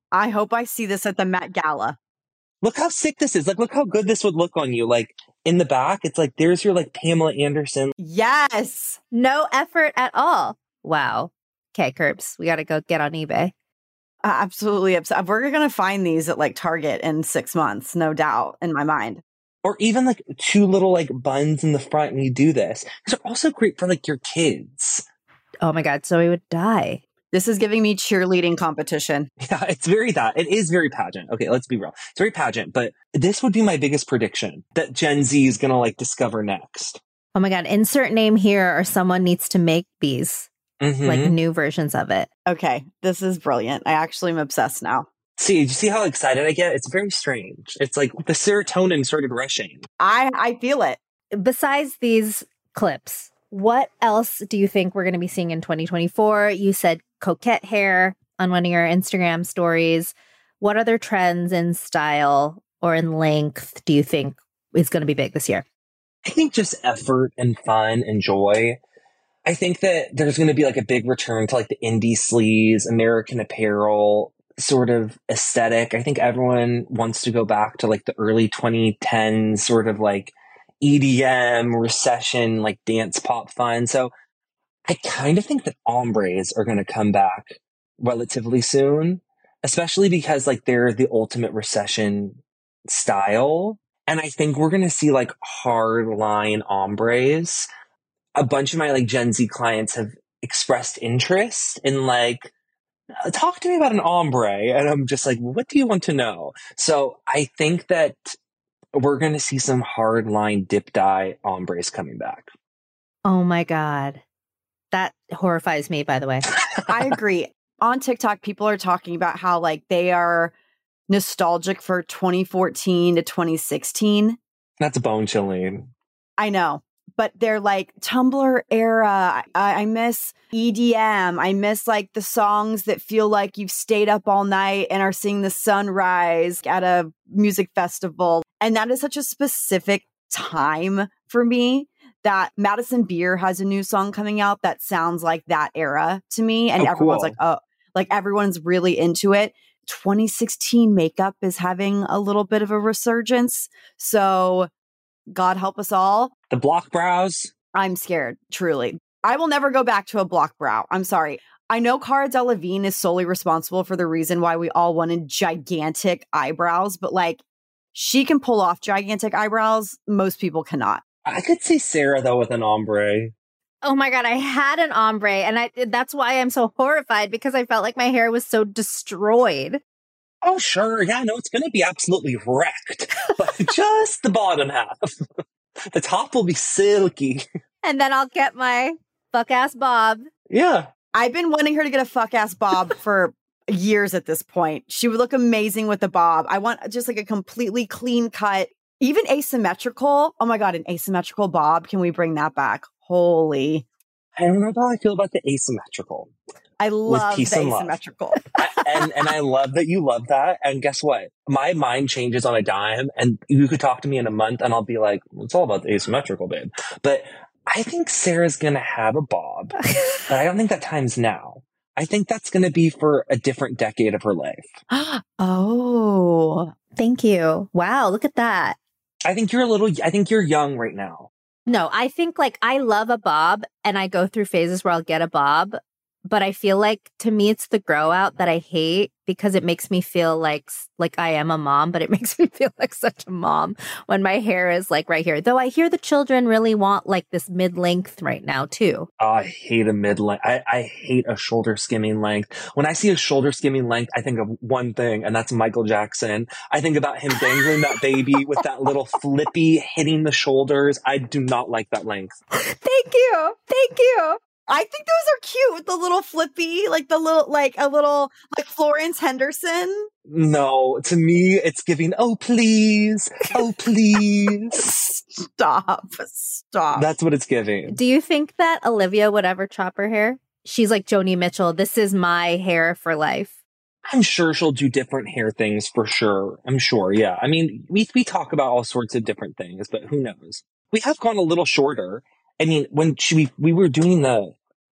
S3: I hope I see this at the Met Gala.
S5: Look how sick this is. Like, look how good this would look on you. Like, in the back, it's like, there's your, like, Pamela Anderson.
S3: Yes.
S4: No effort at all. Wow. Okay, Curbs, we got to go get on eBay.
S3: Uh, absolutely upset. We're going to find these at like Target in six months, no doubt, in my mind.
S5: Or even like two little like buns in the front and you do this. These are also great for like your kids.
S4: Oh my God, Zoe would die.
S3: This is giving me cheerleading competition.
S5: Yeah, it's very that. It is very pageant. Okay, let's be real. It's very pageant, but this would be my biggest prediction that Gen Z is going to like discover next.
S4: Oh my God, insert name here or someone needs to make these. Mm-hmm. Like new versions of it.
S3: Okay, this is brilliant. I actually am obsessed now.
S5: See, do you see how excited I get? It's very strange. It's like the serotonin started rushing.
S3: I, I feel it.
S4: Besides these clips, what else do you think we're going to be seeing in twenty twenty-four? You said coquette hair on one of your Instagram stories. What other trends in style or in length do you think is going to be big this year?
S5: I think just effort and fun and joy. I think that there's going to be like a big return to like the indie sleaze, American Apparel sort of aesthetic. I think everyone wants to go back to like the early twenty tens sort of like E D M, recession, like dance pop fun. So I kind of think that ombres are going to come back relatively soon, especially because like they're the ultimate recession style. And I think we're going to see like hard line ombres. A bunch of my like Gen Z clients have expressed interest in like, talk to me about an ombre. And I'm just like, what do you want to know? So I think that we're going to see some hard line dip dye ombres coming back.
S4: Oh my God. That horrifies me, by the way.
S3: I agree. On TikTok, people are talking about how like they are nostalgic for twenty fourteen to twenty sixteen.
S5: That's bone chilling.
S3: I know. But they're like Tumblr era. I, I miss E D M. I miss like the songs that feel like you've stayed up all night and are seeing the sunrise at a music festival. And that is such a specific time for me that Madison Beer has a new song coming out that sounds like that era to me. And
S5: oh,
S3: everyone's
S5: cool.
S3: like, oh, like everyone's really into it. twenty sixteen makeup is having a little bit of a resurgence. So God help us all.
S5: The block brows.
S3: I'm scared, truly. I will never go back to a block brow. I'm sorry. I know Cara Delevingne is solely responsible for the reason why we all wanted gigantic eyebrows, but like she can pull off gigantic eyebrows. Most people cannot.
S5: I could see Sarah though with an ombre.
S4: Oh my God, I had an ombre and I that's why I'm so horrified because I felt like my hair was so destroyed.
S5: Oh, sure. Yeah, no, it's going to be absolutely wrecked. But just the bottom half. The top will be silky.
S4: And then I'll get my fuck ass bob.
S5: Yeah.
S3: I've been wanting her to get a fuck ass bob for years at this point. She would look amazing with the bob. I want just like a completely clean cut, even asymmetrical. Oh my God, an asymmetrical bob. Can we bring that back? Holy.
S5: I don't know how I feel about the asymmetrical.
S3: I love the asymmetrical.
S5: and and I love that you love that. And guess what? My mind changes on a dime. And you could talk to me in a month and I'll be like, it's all about the asymmetrical, babe. But I think Sarah's going to have a bob. But I don't think that time's now. I think that's going to be for a different decade of her life.
S4: Oh, thank you. Wow, look at that.
S5: I think you're a little, I think you're young right now.
S4: No, I think like I love a bob and I go through phases where I'll get a bob. But I feel like to me, it's the grow out that I hate because it makes me feel like like I am a mom, but it makes me feel like such a mom when my hair is like right here. Though I hear the children really want like this mid length right now, too.
S5: Oh, I hate a mid length. I, I hate a shoulder skimming length. When I see a shoulder skimming length, I think of one thing, and that's Michael Jackson. I think about him dangling that baby with that little flippy hitting the shoulders. I do not like that length.
S4: Thank you. Thank you.
S3: I think those are cute with the little flippy, like the little, like a little, like Florence Henderson.
S5: No, to me, it's giving, oh, please, oh, please.
S3: Stop, stop.
S5: That's what it's giving.
S4: Do you think that Olivia would ever chop her hair? She's like Joni Mitchell. This is my hair for life.
S5: I'm sure she'll do different hair things for sure. I'm sure, yeah. I mean, we we talk about all sorts of different things, but who knows? We have gone a little shorter. I mean, when she, we, we were doing the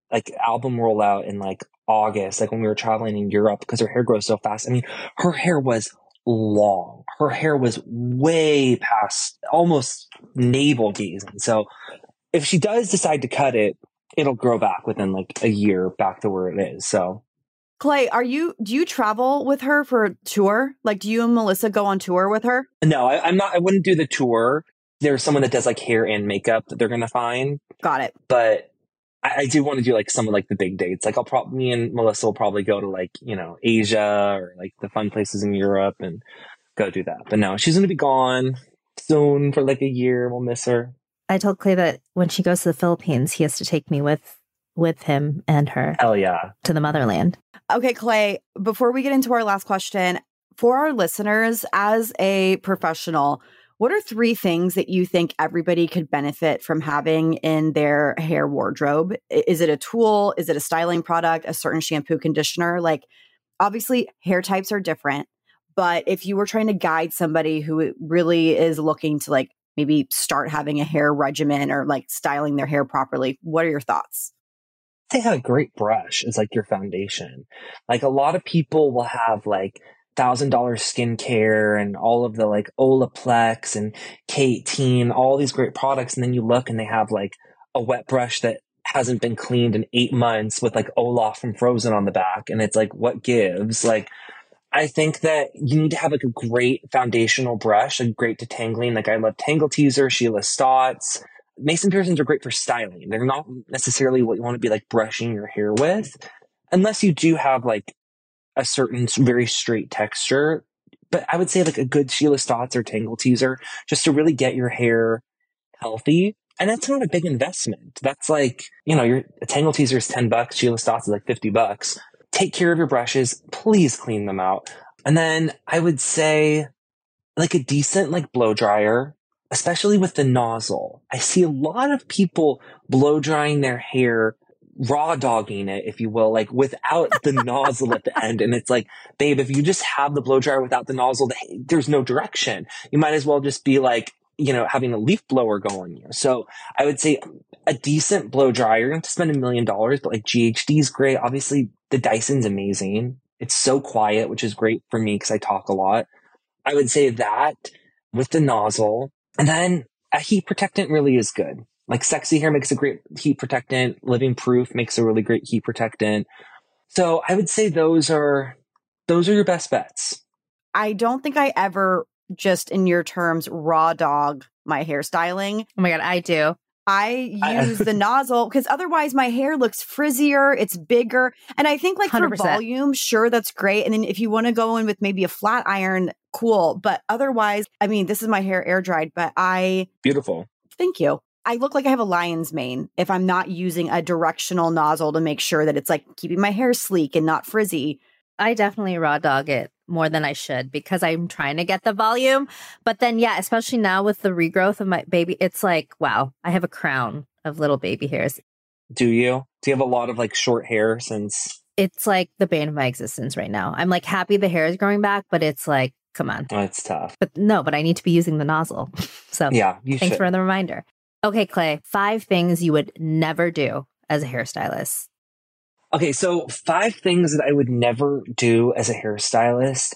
S5: like album rollout in like August, like when we were traveling in Europe, because her hair grows so fast. I mean, her hair was long. Her hair was way past almost navel gazing. So if she does decide to cut it, it'll grow back within like a year back to where it is. So
S3: Clay, are you, do you travel with her for a tour? Like, do you and Melissa go on tour with her?
S5: no, I, I'm not, I wouldn't do the tour. There's someone that does like hair and makeup that they're going to find.
S3: Got it.
S5: But I, I do want to do like some of like the big dates. Like I'll probably, me and Melissa will probably go to like, you know, Asia or like the fun places in Europe and go do that. But no, she's going to be gone soon for like a year. We'll miss her.
S4: I told Clay that when she goes to the Philippines, he has to take me with with him and her.
S5: Hell yeah.
S4: To the motherland.
S3: Okay, Clay, before we get into our last question, for our listeners, as a professional, what are three things that you think everybody could benefit from having in their hair wardrobe? Is it a tool? Is it a styling product, a certain shampoo, conditioner? Like, obviously, hair types are different. But if you were trying to guide somebody who really is looking to like maybe start having a hair regimen or like styling their hair properly, what are your thoughts?
S5: They have a great brush is like your foundation. Like a lot of people will have like thousand dollar skincare and all of the like Olaplex and K eighteen, all these great products. And then you look and they have like a wet brush that hasn't been cleaned in eight months with like Olaf from Frozen on the back. And it's like, what gives? Like, I think that you need to have like a great foundational brush, a great detangling. Like I love Tangle Teezer, Sheila Stotts. Mason Pearsons are great for styling. They're not necessarily what you want to be like brushing your hair with, unless you do have like a certain very straight texture. But I would say like a good Sheila Stotts or Tangle Teezer just to really get your hair healthy. And that's not a big investment. That's like, you know, your a Tangle Teezer is ten bucks. Sheila Stotts is like fifty bucks. Take care of your brushes. Please clean them out. And then I would say like a decent like blow dryer, especially with the nozzle. I see a lot of people blow drying their hair, raw dogging it, if you will, like without the nozzle at the end. And it's like, babe, if you just have the blow dryer without the nozzle, there's no direction. You might as well just be like, you know, having a leaf blower going here. So I would say a decent blow dryer. You don't have to spend a million dollars, but like G H D is great. Obviously the Dyson's amazing. It's so quiet, which is great for me because I talk a lot. I would say that with the nozzle. And then a heat protectant really is good. Like Sexy Hair makes a great heat protectant. Living Proof makes a really great heat protectant. So I would say those are, those are your best bets.
S3: I don't think I ever just in your terms raw dog my hairstyling.
S4: Oh my God, I do.
S3: I use the nozzle because otherwise my hair looks frizzier, it's bigger. And I think like
S4: one hundred percent.
S3: For volume, sure, that's great. And then if you want to go in with maybe a flat iron, cool. But otherwise, I mean, this is my hair air dried, but I...
S5: Beautiful.
S3: Thank you. I look like I have a lion's mane if I'm not using a directional nozzle to make sure that it's like keeping my hair sleek and not frizzy.
S4: I definitely raw dog it more than I should because I'm trying to get the volume. But then, yeah, especially now with the regrowth of my baby, it's like, wow, I have a crown of little baby hairs.
S5: Do you? Do you have a lot of like short hair since?
S4: It's like the bane of my existence right now. I'm like happy the hair is growing back, but it's like, come on.
S5: Oh, it's tough.
S4: But no, but I need to be using the nozzle. So
S5: yeah, you
S4: thanks
S5: should.
S4: for the reminder. Okay, Clay, five things you would never do as a hairstylist.
S5: Okay, so five things that I would never do as a hairstylist.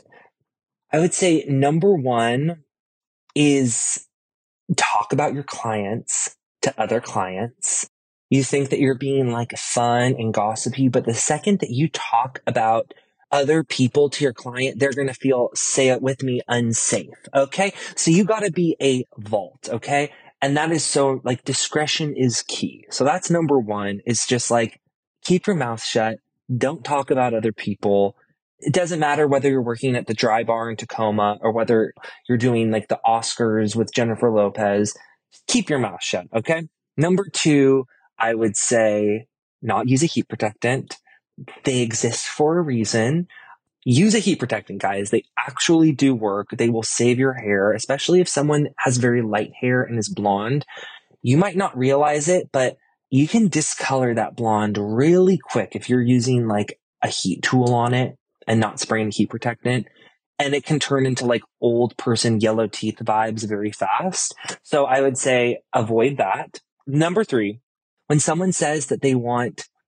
S5: I would say number one is talk about your clients to other clients. You think that you're being like fun and gossipy, but the second that you talk about other people to your client, they're going to feel, say it with me, unsafe. Okay. So you got to be a vault. Okay. And that is so like discretion is key. So that's number one, is just like, keep your mouth shut. Don't talk about other people. It doesn't matter whether you're working at the Dry Bar in Tacoma or whether you're doing like the Oscars with Jennifer Lopez. Keep your mouth shut. Okay. Number two, I would say not use a heat protectant. They exist for a reason. Use a heat protectant, guys. They actually do work. They will save your hair, especially if someone has very light hair and is blonde. You might not realize it, but you can discolor that blonde really quick if you're using like a heat tool on it and not spraying a heat protectant. And it can turn into like old person yellow teeth vibes very fast. So I would say avoid that. Number three, when someone says that they want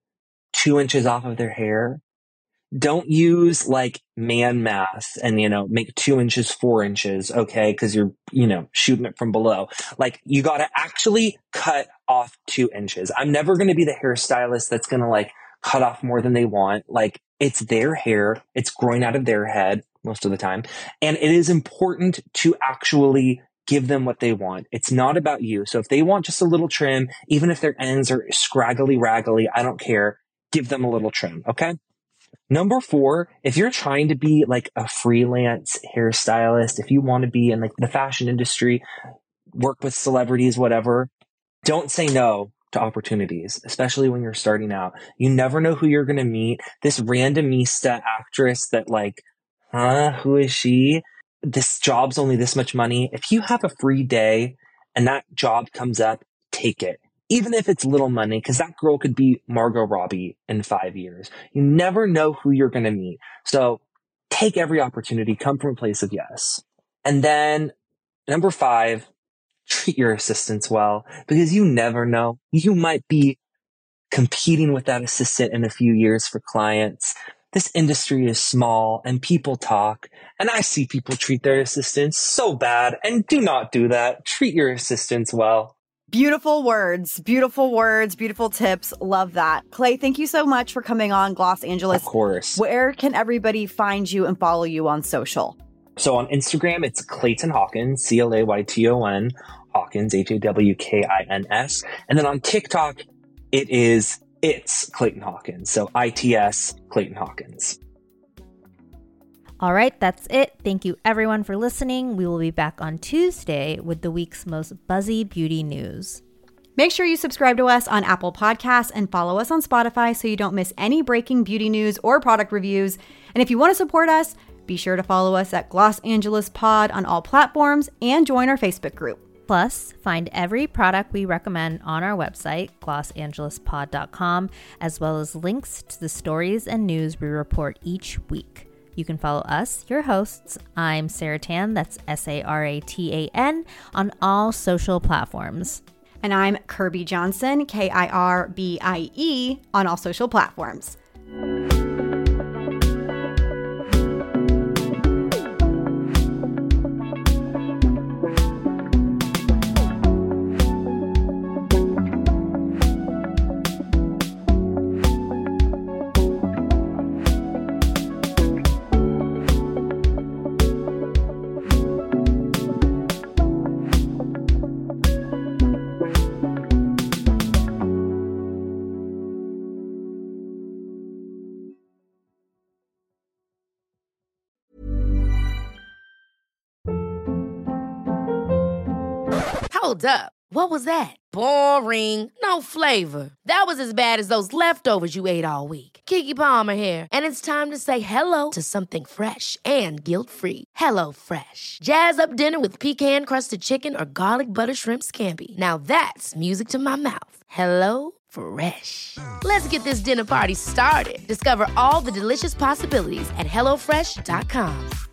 S5: two inches off of their hair. Don't use like man math and, you know, make two inches, four inches. Okay. Cause you're, you know, shooting it from below. Like you got to actually cut off two inches. I'm never going to be the hairstylist that's going to like cut off more than they want. Like it's their hair. It's growing out of their head most of the time. And it is important to actually give them what they want. It's not about you. So if they want just a little trim, even if their ends are scraggly raggly, I don't care. Give them a little trim. Okay. Number four, if you're trying to be like a freelance hairstylist, if you want to be in like the fashion industry, work with celebrities, whatever, don't say no to opportunities, especially when you're starting out. You never know who you're going to meet. This randomista actress that like, huh, who is she? This job's only this much money. If you have a free day and that job comes up, take it. Even if it's little money, because that girl could be Margot Robbie in five years. You never know who you're going to meet. So take every opportunity, come from a place of yes. And then number five, treat your assistants well, because you never know. You might be competing with that assistant in a few years for clients. This industry is small and people talk, and I see people treat their assistants so bad, and do not do that. Treat your assistants well.
S3: Beautiful words, beautiful words, beautiful tips. Love that. Clay, thank you so much for coming on Gloss Angeles.
S5: Of course.
S3: Where can everybody find you and follow you on social?
S5: So on Instagram, it's Clayton Hawkins, C L A Y T O N, Hawkins, H A W K I N S. And then on TikTok, it is It's Clayton Hawkins. So I T S Clayton Hawkins.
S4: All right, that's it. Thank you everyone for listening. We will be back on Tuesday with the week's most buzzy beauty news.
S3: Make sure you subscribe to us on Apple Podcasts and follow us on Spotify so you don't miss any breaking beauty news or product reviews. And if you want to support us, be sure to follow us at Gloss Angeles Pod on all platforms and join our Facebook group.
S4: Plus, find every product we recommend on our website, gloss angeles pod dot com, as well as links to the stories and news we report each week. You can follow us, your hosts. I'm Sarah Tan, that's S A R A T A N, on all social platforms.
S3: And I'm Kirby Johnson, K I R B I E, on all social platforms.
S6: Hold up. What was that? Boring. No flavor. That was as bad as those leftovers you ate all week. Keke Palmer here, and it's time to say hello to something fresh and guilt-free. HelloFresh. Jazz up dinner with pecan-crusted chicken or garlic butter shrimp scampi. Now that's music to my mouth. HelloFresh. Let's get this dinner party started. Discover all the delicious possibilities at hello fresh dot com.